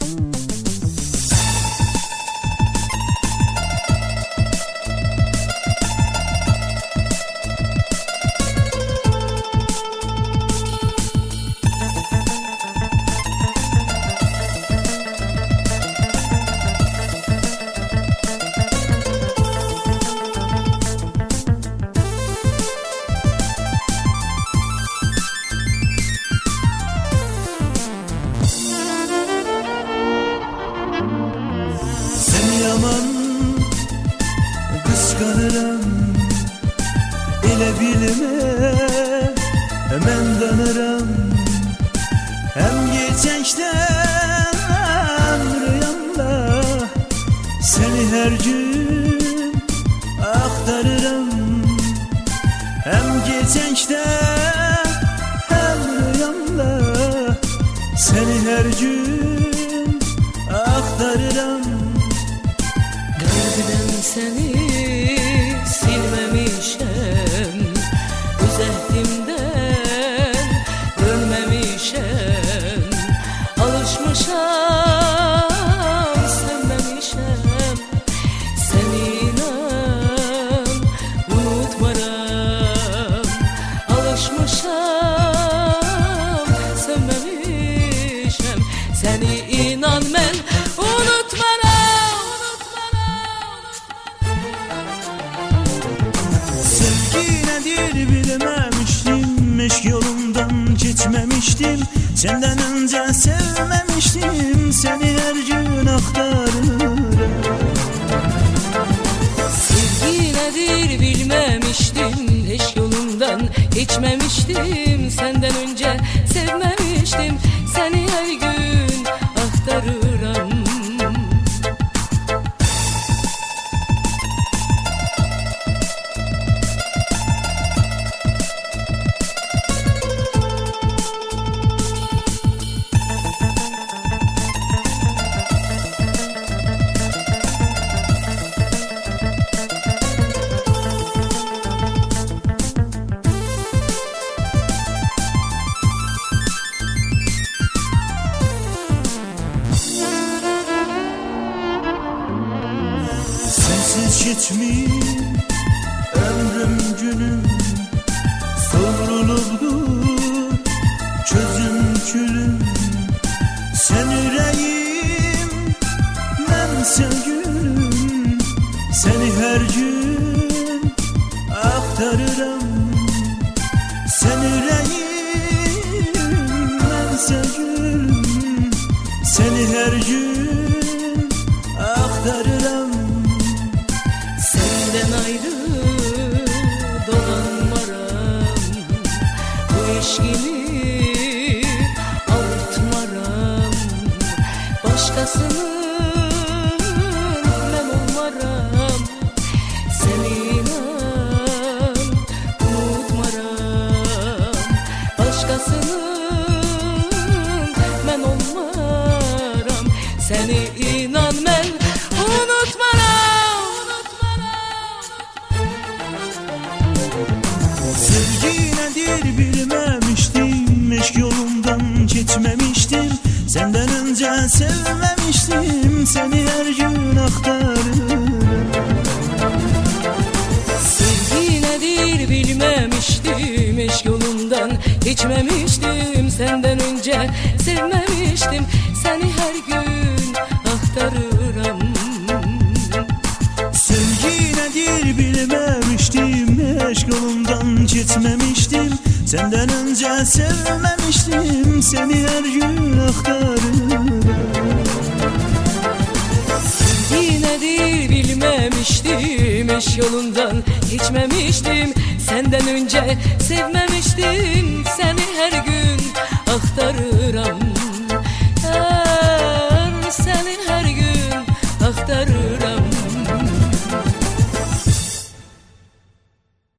Yaman kıskanırım, elə bilmə mən danıram. Hem geçençten rüyamda seni her gün aktarırım. Hem geçençten hem rüyamda seni her gün aktarırım. Kalbimden seni silmemişem, üzehdimden dönmemişem, alışmışam sevmemişem. Seni inan unutmaram, alışmışam sevmemişem. Seni inan ben unutmaram. Bilmemiştim, eşk yolundan geçmemiştim. Senden önce sevmemiştim, seni her gün aktarırım. Sevgi nedir bilmemiştim, eşk yolundan geçmemiştim. Senden önce sevmemiştim, seni her gün aktarırım. Sensiz geçmiş ömrüm günüm, savrulubdu çözüm külüm. Sen yüreğim, ben sevgilim, seni her gün aktarırım. Sen yüreğim, ben sevgilim, seni her gün aktarırım. Senden ayrı dolanmaram, bu eşkimi avutmaram. Başkasının ben olmaram. Seni inan unutmaram, başkasının ben olmaram. Seni inan ben unutmaram. Sevgi nedir bilmemiştim, eşk yolundan geçmemiştim. Senden önce sevmemiştim, seni her gün aktarırım. Sevgi nedir bilmemiştim, eşk yolundan geçmemiştim. Senden önce sevmemiştim, seni her gün aktarırım. Sevgi nedir bilmemiştim, eşk yolundan geçmemiştim. Senden önce sevmemiştim, seni her gün aktarırım. Sevgi nedir bilmemiştim, eşk yolundan geçmemiştim. Senden önce sevmemiştim, seni her gün aktarırım.